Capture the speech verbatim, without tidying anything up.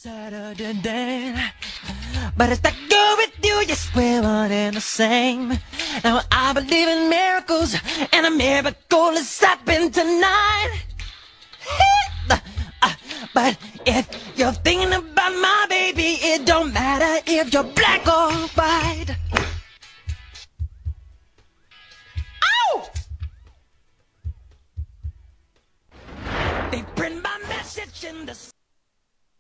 Saturday, but it's that girl with you, yes, we're one and the same. Now I believe in miracles, and a miracle has happened tonight. But if you're thinking about my baby, it don't matter if you're black or white. Ow! They print my message in the